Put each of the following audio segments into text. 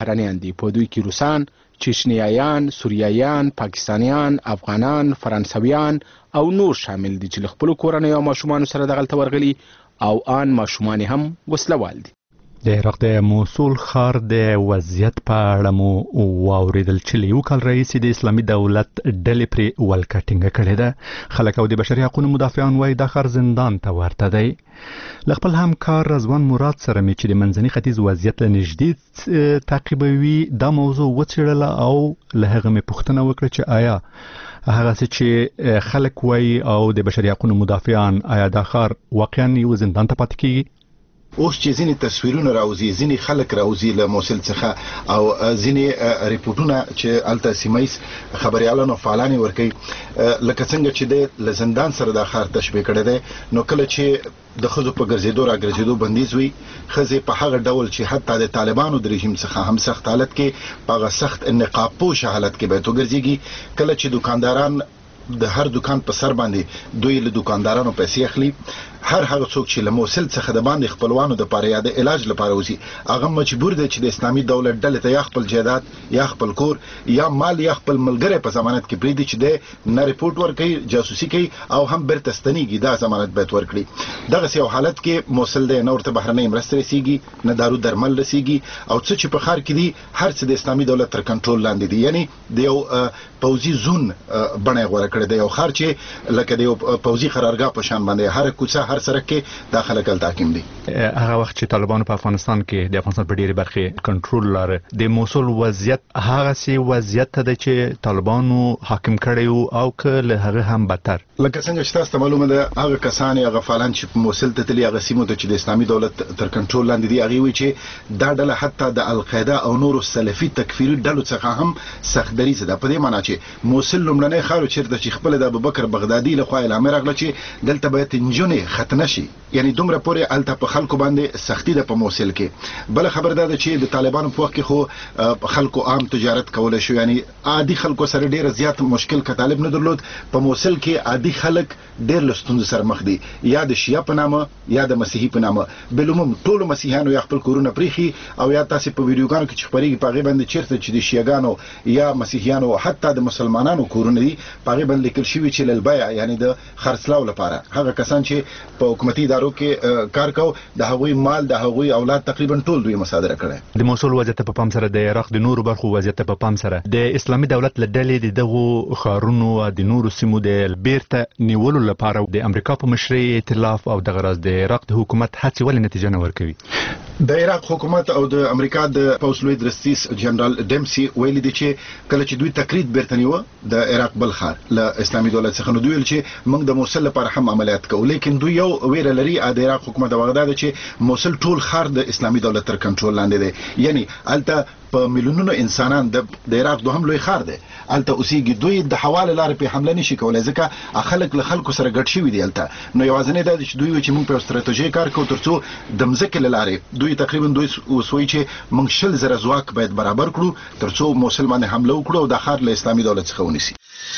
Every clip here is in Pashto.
بهرنیان دي. په دوی کې روسان، چشنیایان، سوریایان، پاکستانیان، افغانان، فرانسویان او نور شامل دي چې له خپلو کورنیو او ماشومانو سره دغلته ورغلي او آن ماشومان هم وسلوال دي. د عراق د موصول ښار د وضعیت په اړه مو واوریدل چې له یو کال راهیسې د اسلامي دولت ډلې پرې ولکه ټینګه کړې ده. خلک او د بشري حقوقو مدافعان وایي دا ښار زندان ته ورته دی. له خپل همکار رضوان مراد سره مې چې د منځني ختیځ وضعیت له نږدې تعقیبوي دا موضوع وڅېړله او له هغه مې پوښتنه وکړه چې آیا هغه څه چې خلک وایي او د بشري حقوقو مدافعان آیا دا ښار واقعا یو زندان ته پاتې کیږي؟ اوس چې ځینې تصویرونه راوځي، ځینې خلک راوځي له موصل څخه او ځینې ریپورتونه چې الته سیمایس خبريالانو فعالان ورکي لکه څنګه چې د لزندان سره د ښار تشبيه کړي دي، نو کله چې د خزو په ګرځېدو را ګرځېدو بندیز وي، خزه په هغه ډول چې حتی د طالبانو د رژیم څخه هم سخت حالت کې په سخت نقاب پوش حالت کې به تو ګرځيږي. کله چې دکانداران د هر دکان په سر باندې دوی له دکاندارانو پیسې اخلي، هر هغه څوک چې له موصل څخه د باندې خپلوانو د پاره یا د علاج لپاره وځي هغه مجبور دی چې د اسلامي دولت ډلې ته یا خپل جیدات یا خپل کور یا مال یا خپل ملګری په ضمانت کې پریدي چې د نه ریپورت ورکړي، جاسوسي کوي او هم برته ستنیږي. دا ضمانت به ورکړي. دغه یو حالت کې موصل د نور ته بهرنۍ مرسته رسیږي، نه دارو درمل رسیږي او څه چې په خار کې دي هر څه د اسلامي دولت تر کنټرول لاندې دي. یعنی د یو پوزي زون بڼه غوړه کړی دی، یو خار چې لکه د یو پوزي قرارګاه په شان باندې هر کوڅه هر سرک کې داخله کول تحکیم دي. هغه وخت چې طالبانو په افغانستان کې د افغانستان په ډېری برخې کنټرول لاره د موصل وضعیت هغه سي وضعیت ته چې طالبانو حاکم کړي او که له هغه هم بدتر. لکه څنګه چې تاسو معلومه ده هغه کسان هغه فعالان چې موصل ته تلي هغه سیمو ته چې د اسلامي دولت تر کنټرول لاندې دي هغه وی چې دا ډله حتی د القاعده او نور سلفي تکفیری ډلو څخه هم سخت دریزه ده. په دې معنی چې موصل لمړنۍ خارو چیرته چې خپل د ابوبکر بغدادي له خوا اعلان راغله چې دلته به تنجونه ختنه شي، یعنی دومره پورې الته په خلکو باندې سختی ده په موصل کې. بل خبر ده چې د طالبانو په وخت کې خو خلکو عام تجارت کول شو، یعنی عادي خلکو سره ډیر زیات مشکل ک طالب نه درلود. په موصل کې عادي خلک ډیر لستوند سره مخ دي، یا د شیعه په نامه یا د مسیحي په نامه. بلوم ټول مسیحیانو یا خپل کورونه پریخي او یا تاسو په ویډیوګانو کې چې خبرېږي په غیبه باندې چیرته چې د شیعاګانو یا مسیحیانو حتی د مسلمانانو کورونه دي په غیبه باندې لیکل شوی چې للبيع یعنی د خرڅلاو لپاره هغه کسان چې په حکومتي ادارو کې کار کو د هغوی مال د هغوی اولاد تقریبا ټول دوی مصادره کړي. د موصل وضعیت په پام سره د عراق د نورو برخو وضعیت په پام سره د اسلامي دولت لډلې دغه خارونو او د نورو سیمو د بیرته نیولو لپاره د امریکا په مشرۍ ائتلاف او د غرض د عراق د حکومت هڅې ولې نتیجه نه ورکوي؟ د عراق حکومت او د امریکا د پوسلوي درستیس جنرال ډیمسي ویل دي چې کله چې دوی تقرید بیرته نیو د عراق بل خار له اسلامي دولت څخه، نو دوی ویل چې موږ د موصل لپاره هم عملیات کوو، لیکن دوی یو ویره لري د عراق حکومت د بغداد چې موصل ټول خار د اسلامي دولت تر کنټرول لاندې دی. یعنی الته په میلیونونو انسانان د عراق دوهم لوی خار دی، الته اوسېږي. دوی د حواله لار په حمله نشي کولای ځکه خلک له خلکو سره ګډ شوی دی الته. نو یوازنه دا چې دوی چې موږ په ستراتیژي کار کوو ترڅو د مزکه لاره دوی تقریبا دوی وسوي چې موږ 100,000 ځواک باید برابر کړو ترڅو موصل باندې حمله وکړو او د خار له اسلامي دولت څخه ونیسي.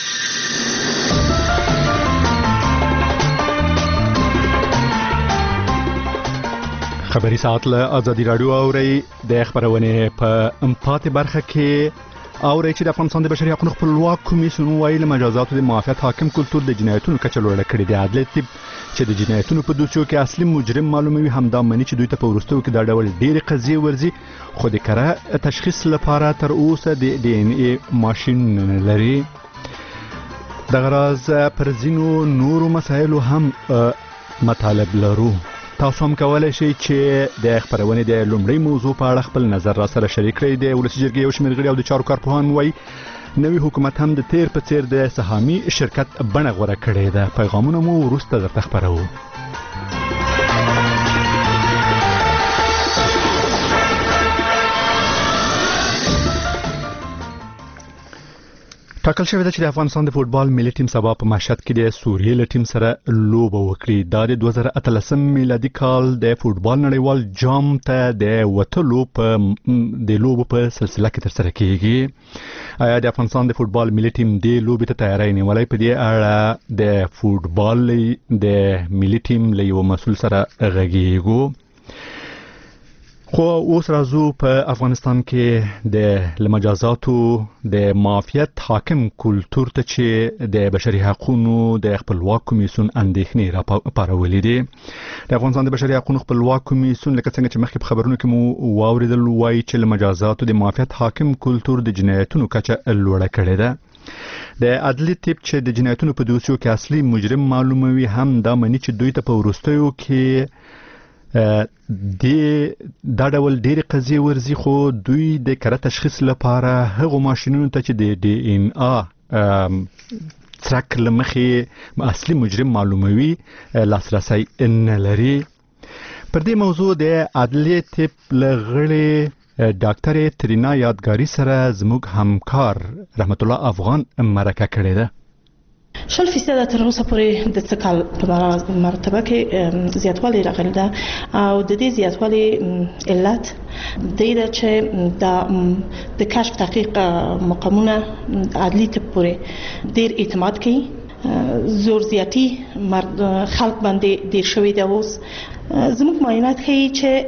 خبري ساعت له ازادي رادیو اوري د خبرونه په امپاتي برخه کې اوري چې د افغانستان د بشري حقوقو خپلواک کمیسیون ویل مجازات د معافیت حاکم کلتور د جنایتونو کچه لوړه کړې ده. عدالت چې د جنایتونو په دوسیو کې اصلي مجرم معلوموي همدا مني چې دوی ته په ورستو کې دا ډول ډېری قضیې ورزي، خو د کره تشخیص لپاره تر اوسه د ډي ان اي ماشين لري. د غرض پر ځینو نورو مسایلو هم مطالب لرو. تاسو هم کولای شئ چې د خبرونه د لومړی موضوع په اړه خپل نظر را سره شریک کړئ. د ولسی جرګې یو شمېر غړي او د چارو کارپوهان وایي نوی حکومت هم د تیر په څیر د سهامي شرکت بڼه غوره کړې ده. پیغامونه مو وروسته درته خبرو. ټاکل شوی ده چې د افغانستان د فوټبال ملي ټیم سبا په مشهد کې د سوریې له ټیم سره لوبه وکړي. دا د 2013 میلادي کال د فوټبال نړیوال جام ته د وټلو په لوبو په سلسله کې ترسره کیږي. آیا د افغانستان د فوټبال ملي ټیم د لوبې ته تیاری نیولای؟ په دې اړه د فوټبال د ملي ټیم له یو مسول سره غږیږو. خو اوس راځو په افغانستان کې د مجازاتو د معافیت حاکم کلتور ته چې د بشري حقوقو د خپلواک کمیسیون اندېښنې راپارولې دي. د افغانستان د بشري حقوقو خپلواک کمیسیون لکه څنګه چې مخکې په خبرونو کې مو واوریدل وایي چې مجازاتو د معافیت حاکم کلتور د جنایتونو کچه لوړه کړې ده. د عدلي تیپ چې د جنایتونو په دوسیو کې اصلي مجرم معلوموي هم دا مني چې دوی ته په وروستیو کې دا ډول ډېرې قضیې ورځي، خو دوی د کره تشخیص لپاره هغو ماشینونو ته چې د ډي ان څرک له مخې اصلي مجرم معلوموي لاسرسی نه لري. پر دې موضوع د عدلي تیپ له غړي ډاکټر ترینا یادګاری سره زموږ همکار رحمت الله افغان مرکه کړې ده. 0% تر اوسه پورې د څه کال په مرتبه کې زیاتوالی راغلی ده او د دې زیاتوالی علت د دې چې د کشف تحقیق مقامونه عدلي تیپ پورې ډیر اعتماد کوي، زور زیاتی خلق باندې ډیر شوی دی. اوس زموږ معاینات ښیي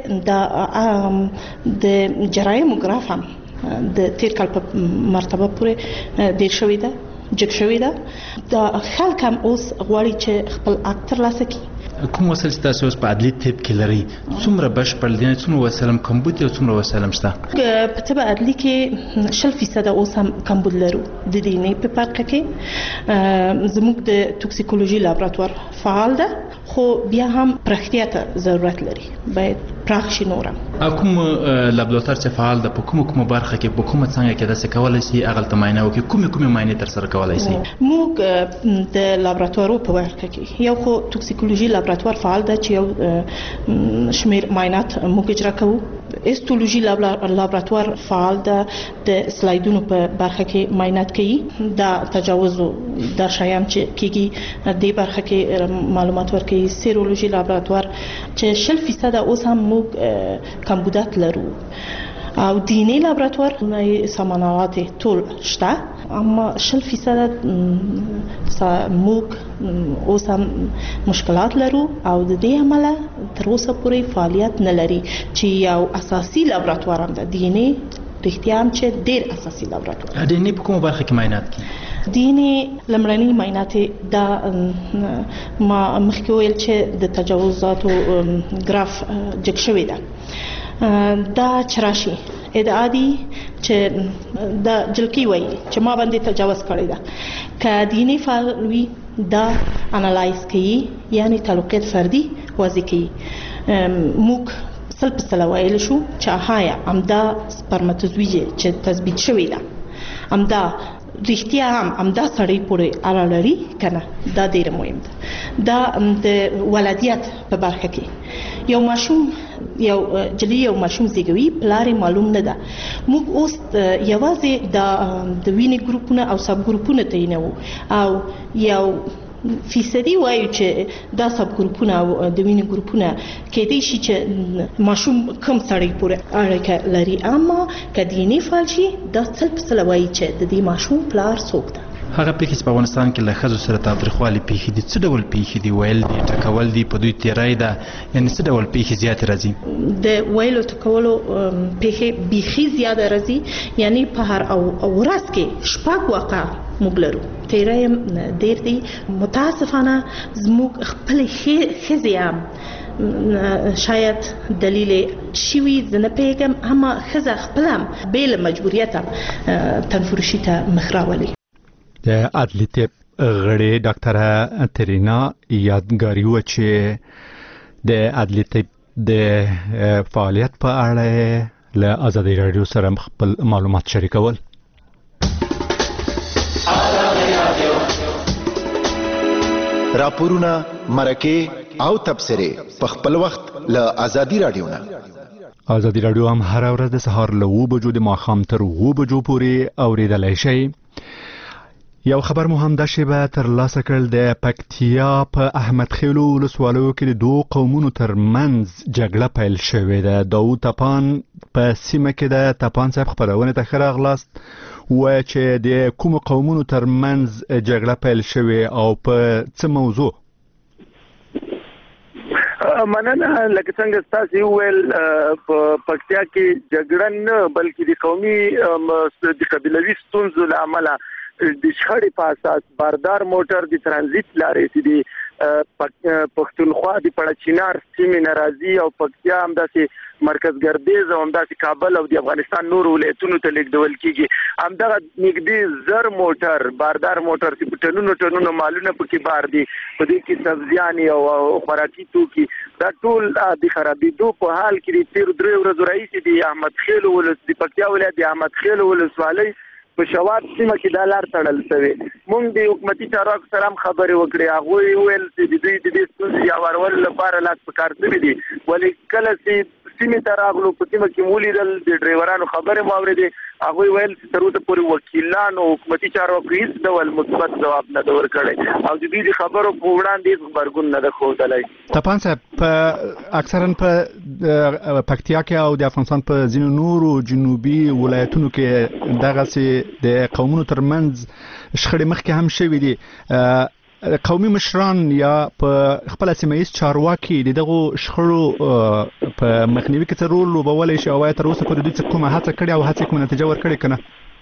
چې د جرایم ګراف هم د تیر کال په مرتبه پورې ډیر شوی دی، جګ شوی ده. د خلک هم اوس غواړي چې خپل حق ترلاسه کړي. کوم وسایل چې تاسو اوس په عدلي تیپ کې لري څومره بشپړ دي، څومره وسایل هم کمبود دي او څومره وسایل هم شته؟ په طب عدلي کې 0% اوس هم کمبود لرو. د دې نه په برخه کې زموږ د توکسیکولوژي لابراتوار فعال ده، خو بیا هم پراختیا ته ضرورت لري، باید پراخ شي نور. کوم لابراتوار چې فعال ده په کومه برخه کې په کومه څنګه کې داسې کولای شي هغه ته معاینه وکړي؟ کومه معاینه تر سره کولای شي؟ موږ د لابراتوارو په برخه کې یو خو توکسیکولوژي لابراتوار فعال ده چې یو شمیر معاینات موږ اجرا کوو. هیستولوژي لابراتوار فعال ده، د سلایډونو په برخه کې معاینات کوي. دا تجاوز د شیان چې کیږي د برخه کې معلومات ورکوي. سیرولوژي لابراتوار چې 0% اوس هم موږ کمبودات لرو او دینی لابراتوار سامانات ټول شته، اما 0% موږ اوس هم مشکلات لرو او د دې عمله تر اوسه پورې فعالیت نه لري چې یو اساسي لابراتوار هم ده. دینی رښتیا هم چې ډیر اساسي لابراتوار. دینی په کومه برخه کې معاینات کوي؟ دینی لمړني معاینات ما مخکې ویل چې د تجاوزاتو ګراف جګ شوی ده. دا چراشي ادعا دي چې دا جلکی وایي چې ما باندې تجاوز کړی ده. که دینی فعال وي دا انالایز کوي، یعنی تعلقات فردي واضح کوي. موږ 100% ویل شو چې هایا امدا سپرماتوزویج چې تثبیت شوی ده، امدا رښتیا هم امدا سړی پورې اړه لري کنه. دا ډیر مهم ده. دا د ولادیت په برخه کې یو ماشوم یو جلی یو ماشوم زیږوي، پلار معلوم نه ده. موږ اوس یوازې د وینې ګروپونه او سب ګروپونه تعینوو او یو فیصدي وایو چې دا سب ګروپونه او د وینې ګروپونه کېدای شي چې ماشوم کم سړی پورې اړیکه لري، اما که دیني فعال شي دا 100% وایي چې د دې ماشوم پلار څوک ده. هغه پیښې چې په افغانستان کې له ښځو سره تاوتریخوالي پیښې دي څه ډول پیښې دي؟ ویل دي، ټکول دي، په دوی تیری ده، یعنې څه ډول پیښې زیاتې راځي؟ د ویلو ټکولو پیښې بیخي زیاده راځي، یعنی په هر ورځ کې 6 واقعه موږ لرو. تیری هم ډېر دي. متاسفانه زموږ خپلې ښځې هم شاید دلیل شوي زه نه پوهېږم، اما ښځه خپله هم بې له مجبوریته تنفرشي ته مخ راولي. د عدلي تیپ غړي ډاکټره ترینا یادګاری و چې د عدلي تیپ د فعالیت په اړه له آزادي رادیو سره خپل معلومات شریکول. راپورونه، مرکه او تبصره په خپل وخت له آزادي رادیو نه. آزادي رادیو هم هر ورځ د سهار له 9 بجو د ماښام تر 9 بجو پورې اوریدلای شئ. یو خبر مو هم د شیبه تر لاسه کړل د پکتیا په احمد خیلو ولسوالیو کې د دوه قومونو ترمنځ جګړه پیل شوې ده. داود تپان په سیمه کې د تپان صاحب خبرونه ته ښه راغلاست و چې د کوم قومونو ترمنځ جګړه پیل شوې او په څه موضوع؟ مننه. لکه څنګه تاسو ویل په پکتیا کې جګړه نه بلکې د قومي د قبیلوي ستونزو له امله د شخړې په اساس باردار موټر د ترانزیت لارې چې د پښتونخوا د پړچینار سیمې ناراضي او پکتیا همداسې مرکز ګردیز او همداسې کابل او د افغانستان نور ولایتونو ته لیږدول کیږي. همدغه نږدې زر موټر باردار موټر چې په ټنونو مالونه پکې بار دي، په دې کې سبزیانې او خوراکي توکي، دا ټول د خرابېدو په حال کې د تېرو 3 ورځو راهیسې د احمد خیل د پکتیا ولایت د احمد خیل ولسوالۍ په شواب سیمه کې دا لار تړل شوې. موږ د حکومتي چارواکو سره هم خبرې وکړې، هغوی ویل چې د دوی د دې ستونزې هوارولو لپاره لاس په کار شوي دي، ولې کله چې سیمې ته راغلو په سیمه کې ولیدل د ډرایورانو خبرې مو اورېدې، هغوی ویل چې تر اوسه پورې وکیلانو حکومتي چارواکو هېڅ ډول مثبت ځواب نه ده ورکړی او د دوی د خبرو په وړاندې هېڅ غبرګون نه ده ښودلی. تپان صاحب، اکثرا په پکتیا کې او د افغانستان په ځینو نورو جنوبي ولایتونو کې دغسې د قومونو ترمنځ شخړې مخکې هم شوي دي. قومي مشران یا په خپل سیمایي چارواکي د دغو شخړو په مخنیوي کې څه رول لوبولی شي او آیا تر اوسه پورې دوی څه کومه هڅه کړې او هڅې کومه نتیجه ورکړې که نه؟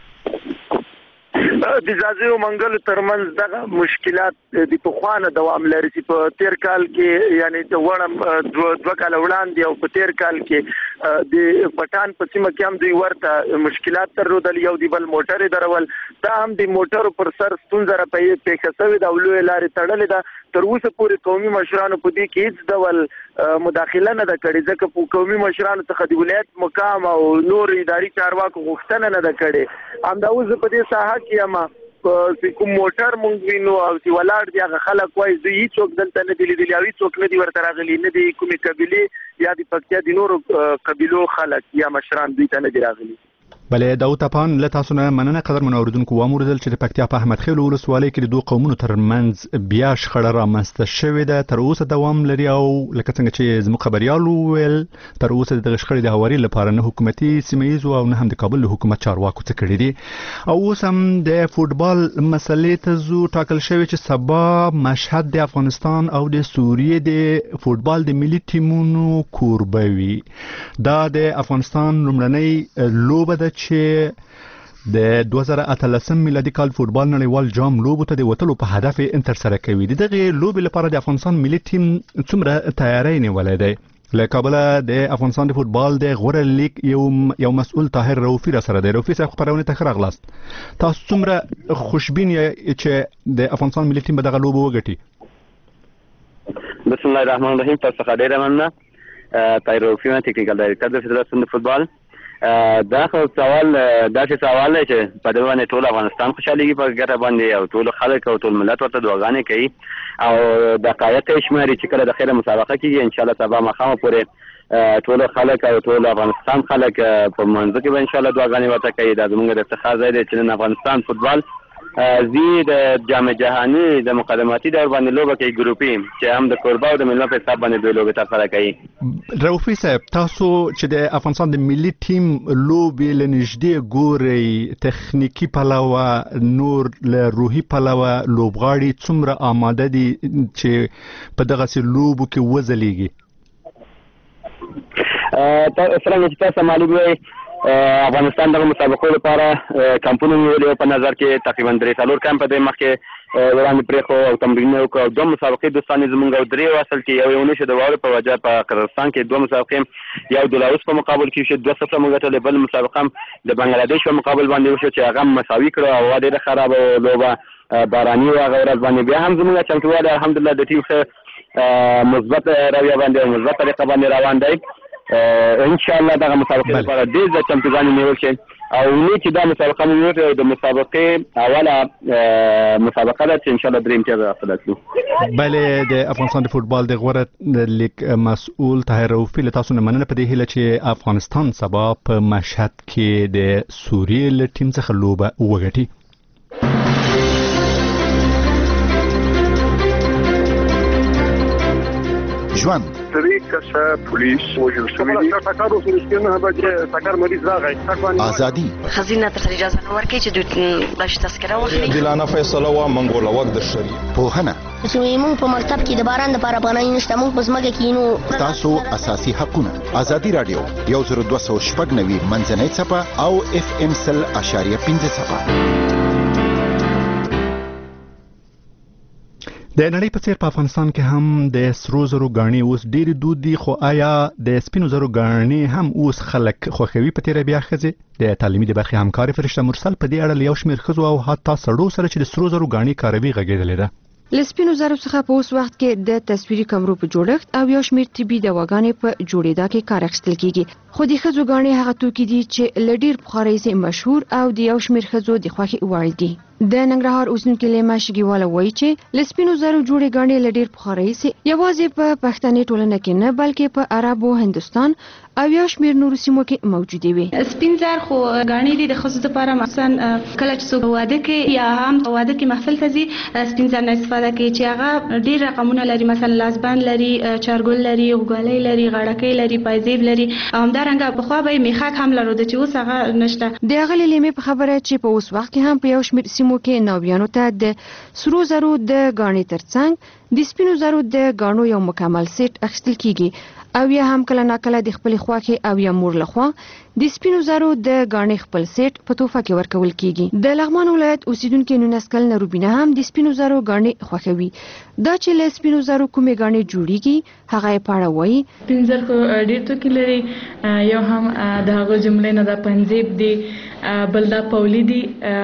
د ځاځیو منګلو ترمنځ دغه مشکلات د پخوانه دوام لري چې په تیر کال کې یعنی د وړم 2 کال وړاندې او په تیر کال کې د پټان په سیمه کې هم دوی ورته مشکلات درلودل، یو دی بل موټر درول، دا هم د موټرو پر سر ستونزه را پیښه شوې ده او لوی لارې تړلې ده. تر اوسه پورې قومي مشرانو په دې کې هیڅ ډول مداخله نه ده کړې، ځکه په قومي مشرانو څخه د ولایت مقام او نور اداري چارواکو غوښتنه نه ده کړې. همدا اوس په دې ساحه کې کوم موټر مونږ وینو او چې ولاړ دي هغه خلک وایي دوی هیڅوک دلته نه دي لیدلي او هیڅوک نه دي ورته راغلي، نه دي کومې قبیلې یا د پکتیا د نورو قبیلو خلک یا مشران دوی ته نه دي راغلي. بله داود تپان، له تاسو نه مننه. قدرمنو اوریدونکو، واوریدل چې د پکتیا په احمد خیل ولسوالۍ کې د دوه قومونو ترمنځ بیا شخړه رامنځته شوې ده، تر اوسه دوام لري او لکه څنګه چې زموږ خبریال وویل تر اوسه د دغه شخړې د هواري لپاره نه حکومتي سیمه ییزو او نه هم د کابل له حکومت چارواکو څه کړي دي. او اوس هم د فوټبال مسلې ته ځو. ټاکل شوی چې سبا مشهد د افغانستان او د سوریې د فوټبال د ملي ټیمونو کوربه وي. دا د افغانستان لومړنۍ لوبه ده چې د 2018 میلادي کال فوټبال نړیوال جام لوبو ته د وتلو په هدف انتر سره کوي. دغه لوبې لپاره د افغانستان ملي ټیم څومره تیاری نیولی دی؟ له کابل د افغانستان د فوټبال د غوره لیګ یو مسؤل طاهر رؤفي را سره دی. رؤفي صاحب، خبرونه ته ښه راغلاست. تاسو څومره خوشبین یې چې د افغانستان ملي ټیم به دغه لوبه وګټي؟ بسم الله الرحمن الرحیم. تاسو څخه ډیره مننه. طاهر رؤفي، ټیکنیکل ډایریکټر د فدراسیون د فوټبال. دا خو سوال داسې سوال دی چې په دې باندې ټول افغانستان خوشحالېږي په ګټه باندې او ټول خلک او ټول ملت ورته دعاګانې کوي او د قایت یې شماري چې کله د خیره مسابقه کېږي انشاءالله سبا ماښامه پورې ټول خلک او ټول افغانستان خلک په منځ کې به انشاءالله دعاګانې ورته کوي. دا زموږ د افتخار ځای دی چې نن افغانستان فوټبال زی د جام جهانی د مقدماتي دور باندې لوبه کوي ګروپي چې هم د کوربه او د ملت په حساب باندې دوی لوبه ترسره کوي. رؤفي صاحب، تاسو چې د افغانستان د ملي ټیم لوبې له نږدې ګورئ، تخنیکي پلوه نور له روحي پلوه لوبغاړي څومره آماده دي چې په دغسې لوبو کې وځلیږي؟ څرنګه چې تاسو معلوم وي افغانستان دغه مسابقو لپاره کمپونه نیولې په نظر کې تقریبا 3-4 کمپ د مخکې وړاندې پرېښو او تمرینونه وکړو او 2 مسابقې دوستانې زموږ او 3 اصل کې یو نشو د واورې په وجه په قزاقستان کې 2 مسابقې یو د لاوس په مقابل کې شو 2-0 موږ ته بل مسابقه د بنگلاديش په مقابل باندې وشو چې هغه مساوي کړو او ډېره خراب لوبه باراني او هغه ورځ باندې بیا هم زموږ چمتووالی الحمدلله د ټیم ښه مثبت رویه باندې او مثبت طریقه باندې روان دی. ان شاء الله دغه مسابقې لپاره ډېر د چمتوګانې نیول شي او نه چې دا مسابقه مو یو د مسابقې اوله مسابقه ده چې ان شاء الله درې امتیاز حاصل کړو. بله د افغانستان د فوټبال د غوره لیګ مسؤل طاهر رؤفي له تاسو نه مننه په دې هیله چې افغانستان سبا په مشهد کې د سوریې له ټیم څخه لوبه وګټي. ژوند. 3 کسه پولیس وژل شوي دي. ټکر وسو چې نه به ټکر مریض راغی. ازادي. خزینه ته اجازه نه ورکړي چې دوی د تذکره واخلي. دلانه فیصله وا منګول وخت د شری. پوهنه. چې موږ په مکتب کې د باران لپاره پناه نشته، موږ په ځمکه کې نو تاسو اساسي حقونه. ازادي رادیو 10290 منځنۍ صفه او FM 100.5 صفه. د نړۍ په څیر په افغانستان کې هم د سرو زرو ګاڼې اوس ډېرې دود دي، خو آیا د سپینو زرو ګاڼې هم اوس خلک خوښوي؟ په تیره بیا ښځې د تعلیمي د برخې همکارې فرشته مرسل په دې اړه له یو شمېر ښځو او حتی سړو سره چې د سرو زرو ګاڼې کاروي غږېدلې ده. له سپینو زرو څخه په اوس وخت کې د تصویري کمرو په جوړښت او یو شمېر طبي دواګانې په جوړېدا کې کار اخیستل کیږي، خو د ښځو ګاڼې هغه توکي دي چې له ډېر پخوا راهیسې مشهور او د یو شمېر ښځو د خوښې وړ دي. د ننګرهار اوسیدونکې لیما شګیواله وایي چې له سپینو زرو جوړې ګاڼې له ډېر پخوا راهیسې یوازې په پښتني ټولنه کې نه بلکې په عرب او هندوستان او یو شمېر نورو سیمو کې موجودې وي. سپین زر خو ګاڼې دي د ښځو لپاره، مثلا کله چې څوک واده کوي یا هم واده کې محفل ته ځي سپین زر نه استفاده کوي چې هغه ډېر رقمونه لري، مثلا لاسبند لري، چارګل لري، غوګالۍ لري، غاړکۍ لري، پایزیب لري او همدارنګه پخوا به یې میخک هم لرلو چې اوس هغه نشته. د هغې لیمې په خبره چې په اوس وخت کې هم په یو شمېر سیمو کې نویانو ته د سرو زرو د ګاڼې ترڅنګ د سپینو زرو د ګاڼو یو مکمل سیټ اخیستل کیږي او یا هم کله ناکله د خپل خواخې او یا مور لخوا د سپینو زرو د ګاڼې خپل سیټ په توفه کې ورکول کیږي. د لغمان ولایت اوسیدونکې 19 کلنه روبینه هم د سپینو زرو ګاڼې خوښوي. دا چې له سپینو زرو کومې ګاڼې جوړیږي هغه یې په اړه وایي. سپین زر خو ډېر توکي لري، یو هم د هغو جملې نه د پنځیب دی، بل دا پولی دی،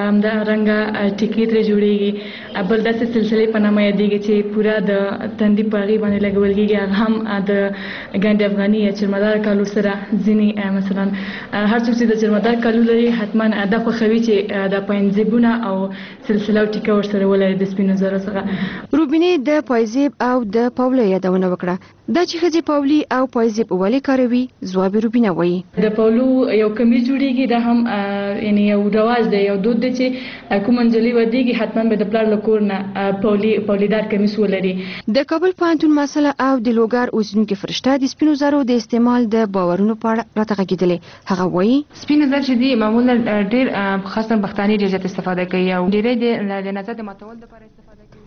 همدارنګه ټیکې ترې جوړیږي، بل داسې سلسلې په نامه یادیږي چې پوره د تندي په هغې باندې لګول کیږي. هغه هم د ګنډ افغاني یا چرمدار کالو سره ځینې مثلا هر څوک چې د چرمدار کالو لري حتما دا خوښوي چې د پنځیبونه او سلسله او ټیکه ورسره ولري د سپینو زرو څخه. روبینې د پایزیب او د پاولو یادونه وکړه. دا چې ښځې پاولي او پایزیب ولې کاروي ځواب روبینه وایي. د پاولو یو کمیز جوړیږي، دا هم یعنی یو رواج دی، یو دود دی چې کوم نجلۍ ودیږي حتما به د پلار له کور نه پاولیدار کمیس ولري. د کابل پوهنتون مسله او د لوګر اوسیدونکې فرشته د سپینو زرو د استعمال د باورونو په اړه راته غږېدلې. هغه وایي سپین زر چې دي معمولا ډېر خاصه پښتاني ډېر زیات استفاده کوي او ډېری د نظر د ماتول لپاره استفاده کوي.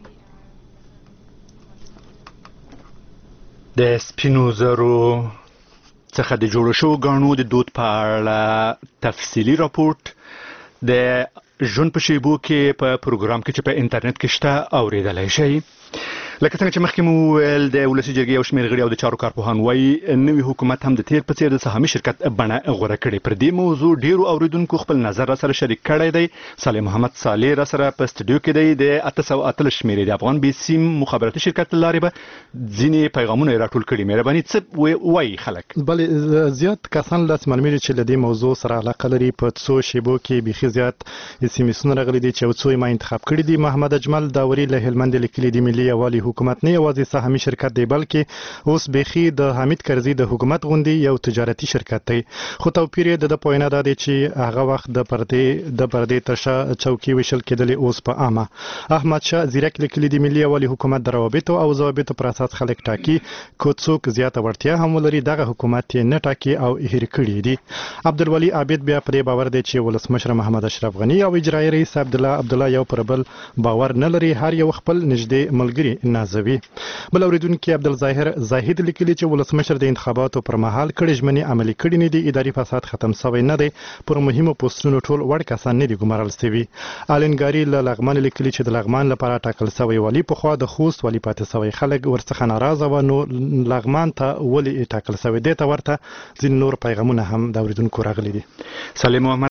د سپینو زرو څخه د جوړو شوو ګاڼو د دود په اړه تفصیلي راپورټ د ژوند په شیبو کې په پروګرام کې چې په انټرنیټ کې شته اوریدلی شئ. لکه څنګه چې مخکې مو وویل د ولسي جرګې یو شمېر غړي او د چارو کارپوهان وایي نوي حکومت هم د تیر په څیر د سهامي شرکت بڼه غوره کړې. پر دې موضوع ډېرو اوریدونکو خپل نظر را سره شریک کړی دی. صالح محمد صالح را سره په استودیو کې دی. د 808 شمېرې د افغان بیسیم مخابراتي شرکت له لارې به ځینې پیغامونه یې راټول کړي. مهرباني څه وایي خلک؟ بلې زیات کسان لاس معلومېږي چې له دې موضوع سره علاقه لري. په څو شیبو کې بیخي زیات SMS راغلي دي چې یو څو یې ما انتخاب کړي دي. محمد اجمل داوري له هلمند لیکلي دي ملي یووالي حکومت نه یوازې سهامي شرکت دی بلکې اوس بیخي د حمید کرزي د حکومت غوندي یو تجارتي شرکت دی. خو توپیر یې د پوینه دا دی چې هغه وخت د پردې تر شا چوکۍ ویشل کېدلې، اوس په عامه. احمد شاه زیرک لیکلي دي ملي یووالي حکومت د روابطو او ضوابطو پر اساس خلک ټاکي، کو څوک زیاته وړتیا هم ولري دغه حکومت یې نه ټاکي او هیر کړي دي. عبدالولي عابد بیا پرې باور دی چې ولسمشر محمد اشرف غني او اجرایي رئیس عبدالله یو پر بل باور نه لري، هر یو خپل نږدې ملګري نازوي. بل اوریدونکي عبدالظاهر زاهد لیکلي چې ولسمشر د انتخاباتو پر مهال کړي ژمنې عملي کړي نه دي، اداري فساد ختم شوی نه دی، پر مهمو پوسټونو ټول وړ کسان نه دي ګمارل شوي. الینګاري له لغمان لیکلي چې د لغمان لپاره ټاکل شوی والي پخوا د خوست والي پاتې شوی، خلک ورڅخه ناراضه و، نو لغمان ته ولې ټاکل شوی دی ته ورته ځینې نور پیغامونه هم د اوریدونکو راغلي دي. سلیم